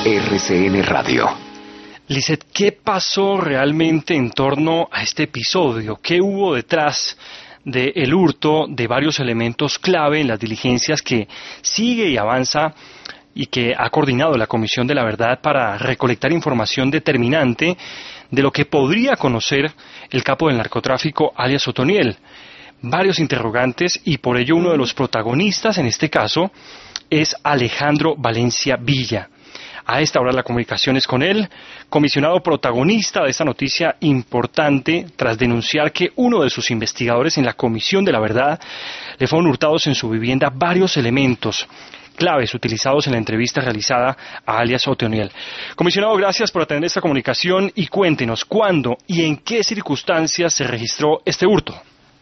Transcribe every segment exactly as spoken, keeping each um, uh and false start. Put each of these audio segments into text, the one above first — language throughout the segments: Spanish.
R C N Radio. Lizeth, ¿qué pasó realmente en torno a este episodio? ¿Qué hubo detrás del hurto de varios elementos clave en las diligencias que sigue y avanza y que ha coordinado la Comisión de la Verdad para recolectar información determinante de lo que podría conocer el capo del narcotráfico, alias Otoniel? Varios interrogantes, y por ello uno de los protagonistas en este caso es Alejandro Valencia Villa. A esta hora la comunicación es con él, comisionado protagonista de esta noticia importante tras denunciar que uno de sus investigadores en la Comisión de la Verdad le fueron hurtados en su vivienda varios elementos claves utilizados en la entrevista realizada a alias Otoniel. Comisionado, gracias por atender esta comunicación y cuéntenos cuándo y en qué circunstancias se registró este hurto.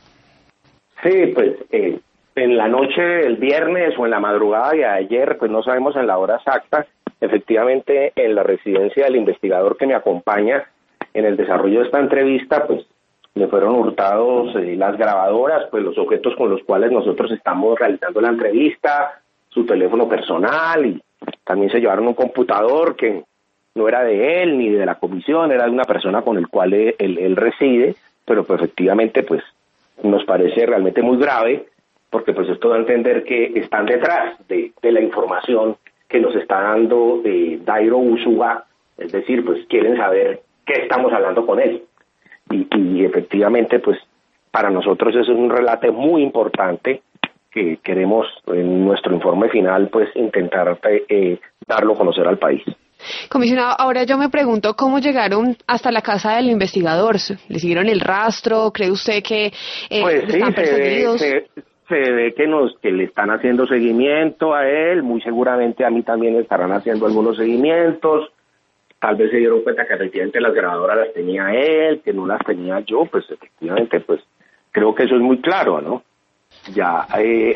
Sí, pues eh, en la noche del viernes o en la madrugada de ayer, pues no sabemos en la hora exacta. Efectivamente, en la residencia del investigador que me acompaña en el desarrollo de esta entrevista, pues le fueron hurtados eh, las grabadoras, pues los objetos con los cuales nosotros estamos realizando la entrevista, su teléfono personal, y también se llevaron un computador que no era de él ni de la comisión, era de una persona con el cual él, él, él reside, pero pues efectivamente pues nos parece realmente muy grave, porque pues esto da a entender que están detrás de, de la información que nos está dando eh, Dairo Usuga, es decir, pues quieren saber qué estamos hablando con él. Y, y efectivamente, pues para nosotros eso es un relato muy importante que queremos en nuestro informe final, pues intentar eh, darlo a conocer al país. Comisionado, ahora yo me pregunto cómo llegaron hasta la casa del investigador. ¿Le siguieron el rastro? ¿Cree usted que eh, pues sí, están perseguidos? Se ve, se, se ve que nos que le están haciendo seguimiento a él, muy seguramente a mí también estarán haciendo algunos seguimientos. Tal vez se dieron cuenta que efectivamente las grabadoras las tenía él, que no las tenía yo, pues efectivamente, pues creo que eso es muy claro, ¿no? Ya eh,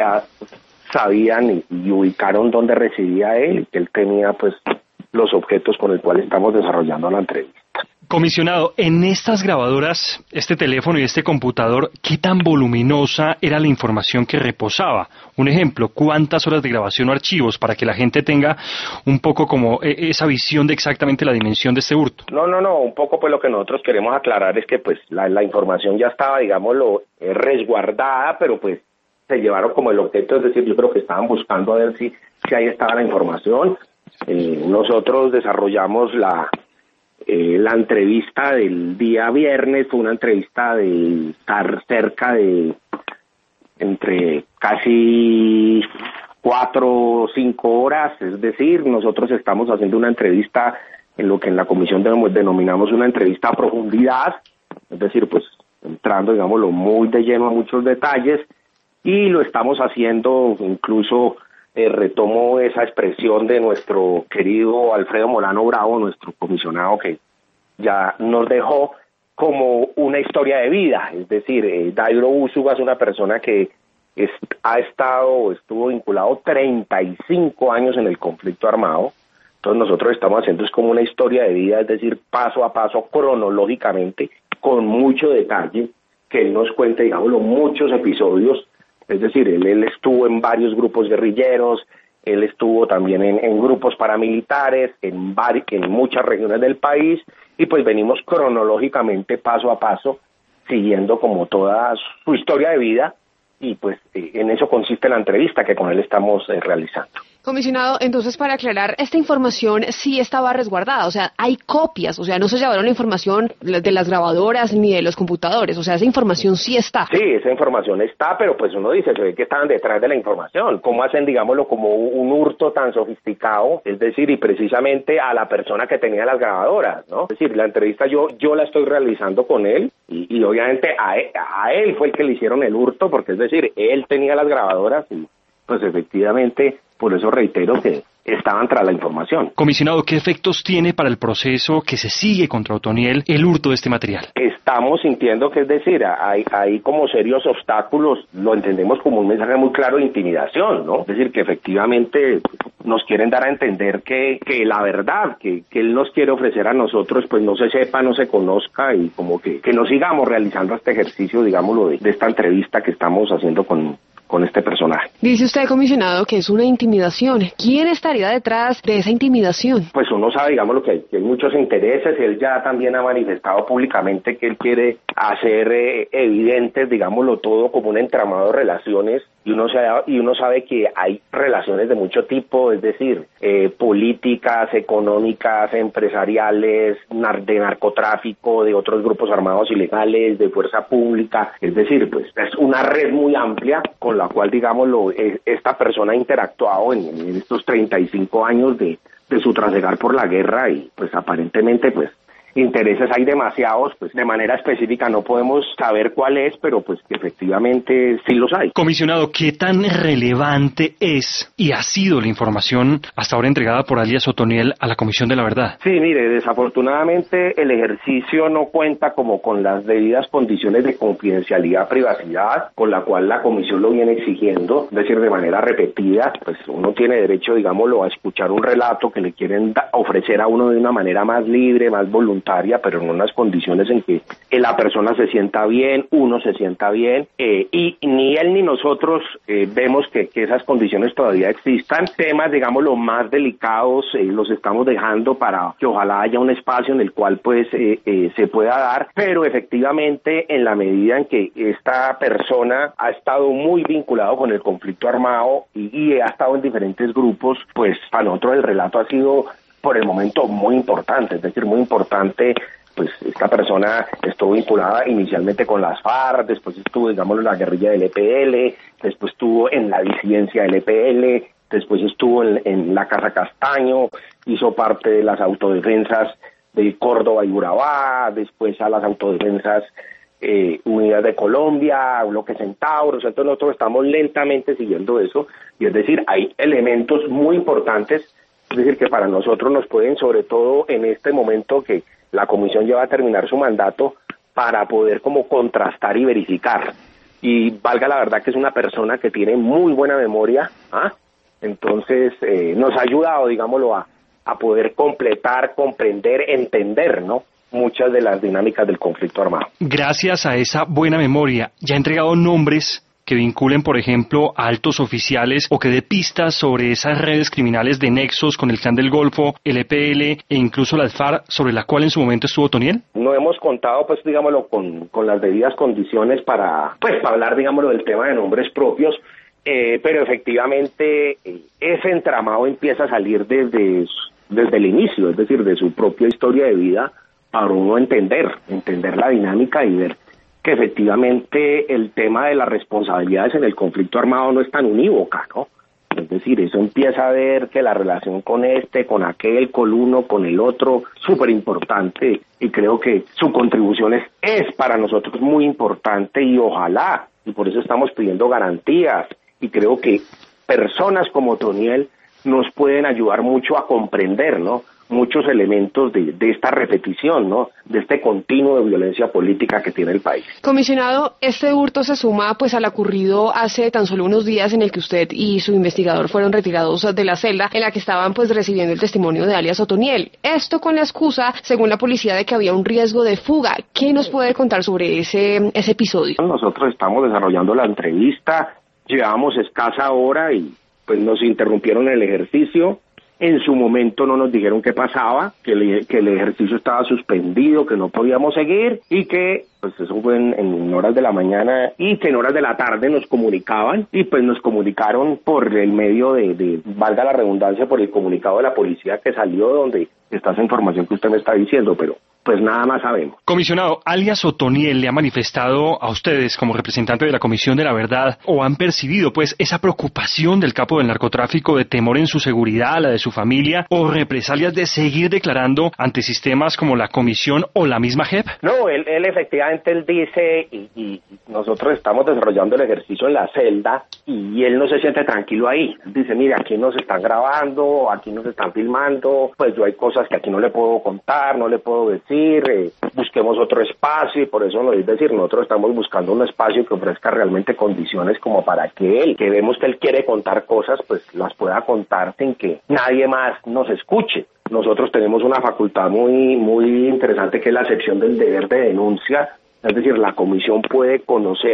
sabían y, y ubicaron dónde residía él, y que él tenía pues los objetos con los cuales estamos desarrollando la entrevista. Comisionado, en estas grabadoras, este teléfono y este computador, ¿qué tan voluminosa era la información que reposaba? Un ejemplo, ¿cuántas horas de grabación o archivos para que la gente tenga un poco como esa visión de exactamente la dimensión de este hurto? No, no, no, un poco pues lo que nosotros queremos aclarar es que pues la, la información ya estaba, digámoslo, eh, resguardada, pero pues se llevaron como el objeto, es decir, yo creo que estaban buscando a ver si, si ahí estaba la información. Eh, nosotros desarrollamos la eh, la entrevista del día viernes, fue una entrevista de estar cerca de entre casi cuatro o cinco horas, es decir, nosotros estamos haciendo una entrevista en lo que en la comisión denominamos una entrevista a profundidad, es decir, pues entrando, digámoslo, muy de lleno a muchos detalles, y lo estamos haciendo incluso... Eh, retomo esa expresión de nuestro querido Alfredo Molano Bravo, nuestro comisionado, que ya nos dejó como una historia de vida, es decir, eh, Dairo Usuga es una persona que es, ha estado, estuvo vinculado treinta y cinco años en el conflicto armado. Entonces nosotros estamos haciendo es como una historia de vida, es decir, paso a paso, cronológicamente, con mucho detalle, que él nos cuente, digámoslo, muchos episodios. Es decir, él, él estuvo en varios grupos guerrilleros, él estuvo también en, en grupos paramilitares, en, vari, en muchas regiones del país, y pues venimos cronológicamente, paso a paso, siguiendo como toda su historia de vida, y pues eh, en eso consiste la entrevista que con él estamos eh, realizando. Comisionado, entonces para aclarar, esta información sí estaba resguardada, o sea, hay copias, o sea, no se llevaron la información de las grabadoras ni de los computadores, o sea, esa información sí está. Sí, esa información está, pero pues uno dice, se ve que estaban detrás de la información. ¿Cómo hacen, digámoslo, como un hurto tan sofisticado? Es decir, y precisamente a la persona que tenía las grabadoras, ¿no? Es decir, la entrevista yo yo la estoy realizando con él, y, y obviamente a él, a él fue el que le hicieron el hurto, porque es decir, él tenía las grabadoras y pues efectivamente... Por eso reitero que estaban tras la información. Comisionado, ¿qué efectos tiene para el proceso que se sigue contra Otoniel el hurto de este material? Estamos sintiendo que, es decir, hay, hay como serios obstáculos, lo entendemos como un mensaje muy claro de intimidación, ¿no? Es decir, que efectivamente nos quieren dar a entender que, que la verdad que, que él nos quiere ofrecer a nosotros, pues no se sepa, no se conozca, y como que, que no sigamos realizando este ejercicio, digámoslo, de, de esta entrevista que estamos haciendo con con este personaje. Dice usted, comisionado, que es una intimidación. ¿Quién estaría detrás de esa intimidación? Pues uno sabe, digamos, lo que hay, que hay muchos intereses. Él ya también ha manifestado públicamente que él quiere hacer eh, evidentes, digámoslo todo, como un entramado de relaciones, y uno sabe, y uno sabe que hay relaciones de mucho tipo, es decir, eh, políticas, económicas, empresariales, nar- de narcotráfico, de otros grupos armados ilegales, de fuerza pública, es decir, pues es una red muy amplia con la cual, digámoslo, eh, esta persona ha interactuado en, en estos treinta y cinco años de, de su trasegar por la guerra, y pues aparentemente pues intereses hay demasiados, pues de manera específica no podemos saber cuál es, pero pues que efectivamente sí los hay. Comisionado, ¿qué tan relevante es y ha sido la información hasta ahora entregada por alias Otoniel a la Comisión de la Verdad? Sí, mire, desafortunadamente el ejercicio no cuenta como con las debidas condiciones de confidencialidad, privacidad, con la cual la Comisión lo viene exigiendo, es decir, de manera repetida. Pues uno tiene derecho, digámoslo, a escuchar un relato que le quieren da- ofrecer a uno de una manera más libre, más voluntaria, pero en unas condiciones en que eh, la persona se sienta bien, uno se sienta bien, eh, y ni él ni nosotros eh, vemos que, que esas condiciones todavía existan. Temas, digamos, los más delicados eh, los estamos dejando para que ojalá haya un espacio en el cual pues eh, eh, se pueda dar, pero efectivamente en la medida en que esta persona ha estado muy vinculado con el conflicto armado y, y ha estado en diferentes grupos, pues para nosotros el relato ha sido por el momento muy importante, es decir, muy importante. Pues esta persona estuvo vinculada inicialmente con las FARC, después estuvo, digamos, en la guerrilla del E P L, después estuvo en la disidencia del E P L, después estuvo en, en la Casa Castaño, hizo parte de las autodefensas de Córdoba y Urabá, después a las autodefensas eh, Unidas de Colombia, Bloque Centauros. Entonces nosotros estamos lentamente siguiendo eso, y es decir, hay elementos muy importantes. Es decir, que para nosotros nos pueden, sobre todo en este momento que la comisión ya va a terminar su mandato, para poder como contrastar y verificar. Y valga la verdad que es una persona que tiene muy buena memoria, ¿ah? Entonces eh, nos ha ayudado, digámoslo, a, a poder completar, comprender, entender, ¿no?, muchas de las dinámicas del conflicto armado. Gracias a esa buena memoria, ¿ya ha entregado nombres que vinculen, por ejemplo, a altos oficiales o que dé pistas sobre esas redes criminales de nexos con el Clan del Golfo, el E P L e incluso la FARC, sobre la cual en su momento estuvo Otoniel? No hemos contado, pues, digámoslo, con, con las debidas condiciones para, pues, para hablar, digámoslo, del tema de nombres propios, eh, pero efectivamente eh, ese entramado empieza a salir desde, desde el inicio, es decir, de su propia historia de vida, para uno entender, entender la dinámica y ver que efectivamente el tema de las responsabilidades en el conflicto armado no es tan unívoca, ¿no? Es decir, eso empieza a ver que la relación con este, con aquel, con uno, con el otro, súper importante, y creo que su contribución es, es para nosotros muy importante, y ojalá, y por eso estamos pidiendo garantías, y creo que personas como Otoniel nos pueden ayudar mucho a comprender, ¿no?, muchos elementos de, de esta repetición, ¿no?, de este continuo de violencia política que tiene el país. Comisionado, este hurto se suma pues al ocurrido hace tan solo unos días, en el que usted y su investigador fueron retirados de la celda en la que estaban pues recibiendo el testimonio de alias Otoniel. Esto con la excusa, según la policía, de que había un riesgo de fuga. ¿Qué nos puede contar sobre ese, ese episodio? Nosotros estamos desarrollando la entrevista, llevamos escasa hora y pues nos interrumpieron el ejercicio. En su momento no nos dijeron qué pasaba, que el, que el ejercicio estaba suspendido, que no podíamos seguir, y que, pues eso fue en, en horas de la mañana, y que en horas de la tarde nos comunicaban, y pues nos comunicaron por el medio de, de, valga la redundancia, por el comunicado de la policía que salió, donde está esa información que usted me está diciendo, pero pues nada más sabemos. Comisionado, alias Otoniel le ha manifestado a ustedes como representante de la Comisión de la Verdad, o han percibido pues esa preocupación del capo del narcotráfico, de temor en su seguridad, la de su familia, o represalias de seguir declarando ante sistemas como la Comisión o la misma J E P? No, él, él efectivamente él dice, y, y nosotros estamos desarrollando el ejercicio en la celda, y él no se siente tranquilo ahí. Dice, mire, aquí nos están grabando, aquí nos están filmando, pues yo hay cosas que aquí no le puedo contar, no le puedo decir, eh, busquemos otro espacio, y por eso lo es decir, nosotros estamos buscando un espacio que ofrezca realmente condiciones como para que él, que vemos que él quiere contar cosas, pues las pueda contar sin que nadie más nos escuche. Nosotros tenemos una facultad muy, muy interesante, que es la sección del deber de denuncia, es decir, la comisión puede conocer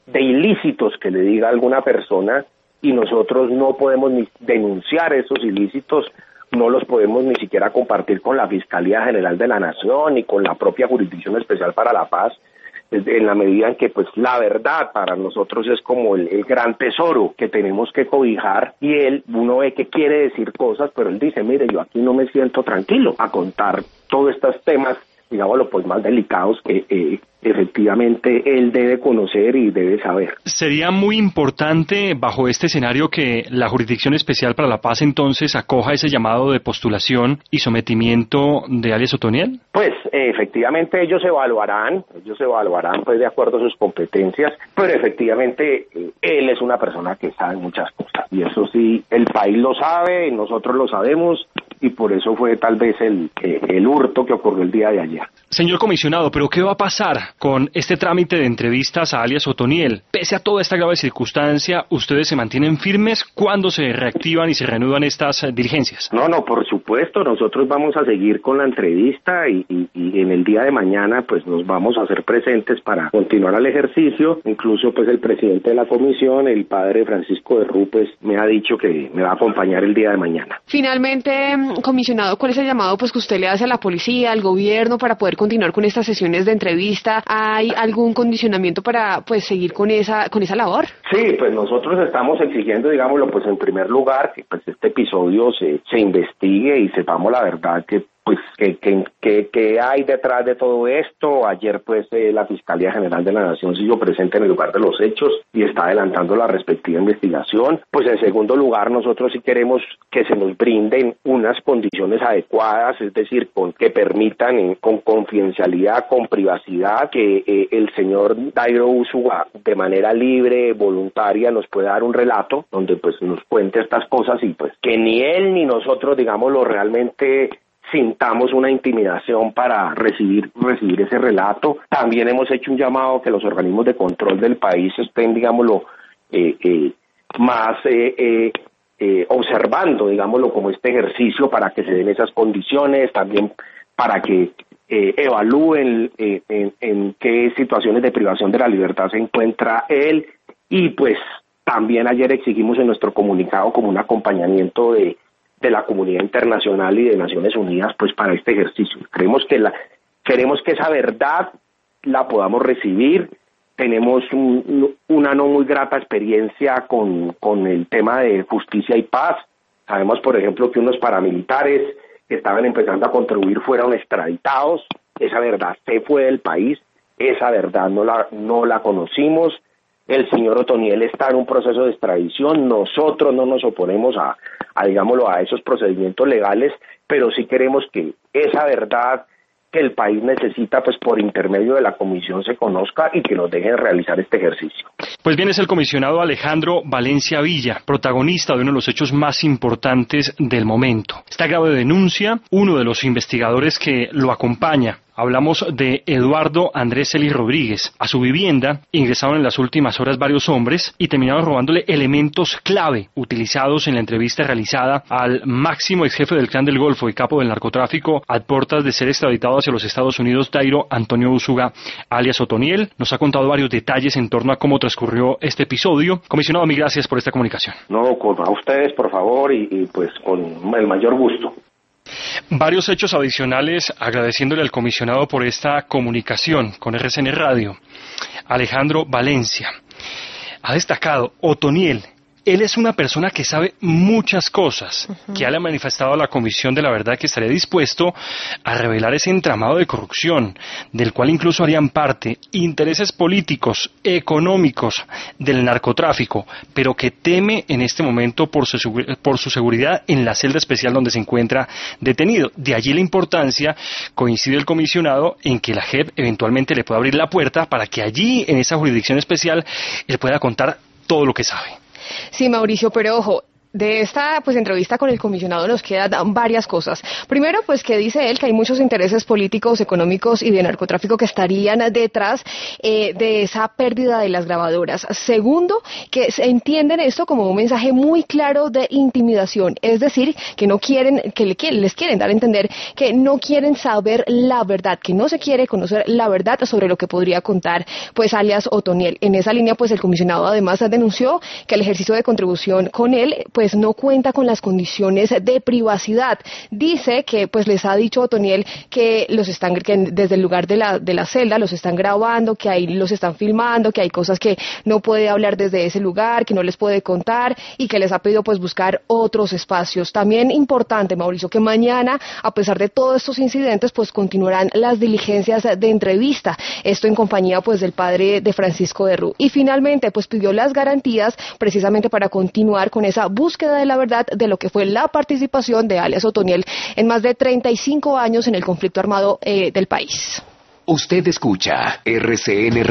de ilícitos que le diga a alguna persona y nosotros no podemos ni denunciar esos ilícitos, no los podemos ni siquiera compartir con la Fiscalía General de la Nación ni con la propia Jurisdicción Especial para la Paz, en la medida en que pues la verdad para nosotros es como el, el gran tesoro que tenemos que cobijar, y él, uno ve que quiere decir cosas, pero él dice, mire, yo aquí no me siento tranquilo a contar todos estos temas, digámoslo, pues más delicados que eh, efectivamente él debe conocer y debe saber. ¿Sería muy importante bajo este escenario que la Jurisdicción Especial para la Paz entonces acoja ese llamado de postulación y sometimiento de alias Otoniel? Pues eh, efectivamente ellos evaluarán, ellos evaluarán pues de acuerdo a sus competencias, pero efectivamente eh, él es una persona que sabe muchas cosas, y eso sí, el país lo sabe, nosotros lo sabemos, y por eso fue tal vez el, eh, el hurto que ocurrió el día de ayer. Señor comisionado, ¿pero qué va a pasar con este trámite de entrevistas a alias Otoniel? Pese a toda esta grave circunstancia, ¿ustedes se mantienen firmes cuando se reactivan y se reanudan estas eh, diligencias? No, no, por supuesto, nosotros vamos a seguir con la entrevista y, y, y en el día de mañana pues nos vamos a hacer presentes para continuar el ejercicio. Incluso pues el presidente de la comisión, el padre Francisco de Rú, pues me ha dicho que me va a acompañar el día de mañana. Finalmente, comisionado, ¿cuál es el llamado pues que usted le hace a la policía, al gobierno, para poder continuar con estas sesiones de entrevista? ¿Hay algún condicionamiento para pues seguir con esa con esa labor? Sí, pues nosotros estamos exigiendo, digámoslo, pues en primer lugar, que pues este episodio se, se investigue y sepamos la verdad que pues que, que, que, que hay detrás de todo esto. Ayer pues eh, la Fiscalía General de la Nación se hizo presente en el lugar de los hechos y está adelantando la respectiva investigación. Pues en segundo lugar, nosotros sí queremos que se nos brinden unas condiciones adecuadas, es decir, con que permitan eh, con confidencialidad, con privacidad, que eh, el señor Dairo Úsuga de manera libre, voluntaria, nos pueda dar un relato donde pues nos cuente estas cosas, y pues que ni él ni nosotros, digámoslo, realmente sintamos una intimidación para recibir recibir ese relato. También hemos hecho un llamado a que los organismos de control del país estén, digámoslo, eh, eh, más eh, eh, eh, observando, digámoslo, como este ejercicio para que se den esas condiciones, también para que eh, evalúen eh, en, en qué situaciones de privación de la libertad se encuentra él, y pues también ayer exigimos en nuestro comunicado como un acompañamiento de de la comunidad internacional y de Naciones Unidas pues para este ejercicio. Creemos que la, queremos que esa verdad la podamos recibir. Tenemos un, una no muy grata experiencia con, con el tema de justicia y paz. Sabemos, por ejemplo, que unos paramilitares que estaban empezando a contribuir fueron extraditados. Esa verdad se fue del país, esa verdad no la, no la conocimos. El señor Otoniel está en un proceso de extradición. Nosotros no nos oponemos a, a, digámoslo, a esos procedimientos legales, pero sí queremos que esa verdad que el país necesita, pues por intermedio de la comisión, se conozca y que nos dejen realizar este ejercicio. Pues bien, es el comisionado Alejandro Valencia Villa, protagonista de uno de los hechos más importantes del momento. Esta grave denuncia, uno de los investigadores que lo acompaña. Hablamos de Eduardo Andrés Eli Rodríguez. A su vivienda ingresaron en las últimas horas varios hombres y terminaron robándole elementos clave utilizados en la entrevista realizada al máximo ex jefe del Clan del Golfo y capo del narcotráfico a puertas de ser extraditado hacia los Estados Unidos, Dairo Antonio Úsuga, alias Otoniel. Nos ha contado varios detalles en torno a cómo transcurrió este episodio. Comisionado, mil gracias por esta comunicación. No, con a ustedes, por favor, y, y pues con el mayor gusto. Varios hechos adicionales, agradeciéndole al comisionado por esta comunicación con R C N Radio. Alejandro Valencia ha destacado: Otoniel, él es una persona que sabe muchas cosas, uh-huh. que ya le ha manifestado a la Comisión de la Verdad que estaría dispuesto a revelar ese entramado de corrupción, del cual incluso harían parte intereses políticos, económicos, del narcotráfico, pero que teme en este momento por su, por su seguridad en la celda especial donde se encuentra detenido. De allí la importancia, coincide el comisionado, en que la J E P eventualmente le pueda abrir la puerta para que allí, en esa jurisdicción especial, él pueda contar todo lo que sabe. Sí, Mauricio, pero ojo, De esta pues entrevista con el comisionado nos quedan varias cosas. Primero, pues que dice él que hay muchos intereses políticos, económicos y de narcotráfico que estarían detrás eh, de esa pérdida de las grabadoras. Segundo, que se entienden esto como un mensaje muy claro de intimidación, es decir, que no quieren, que le, que les quieren dar a entender que no quieren saber la verdad, que no se quiere conocer la verdad sobre lo que podría contar pues alias Otoniel. En esa línea, pues el comisionado además denunció que el ejercicio de contribución con él pues pues no cuenta con las condiciones de privacidad. Dice que pues les ha dicho Otoniel que los están que desde el lugar de la de la celda los están grabando, que ahí los están filmando, que hay cosas que no puede hablar desde ese lugar, que no les puede contar y que les ha pedido pues buscar otros espacios. También importante, Mauricio, que mañana, a pesar de todos estos incidentes, pues continuarán las diligencias de entrevista. Esto en compañía pues del padre de Francisco de Rú. Y finalmente pues pidió las garantías precisamente para continuar con esa búsqueda búsqueda de la verdad de lo que fue la participación de alias Otoniel en más de treinta y cinco años en el conflicto armado eh, del país. Usted escucha R C N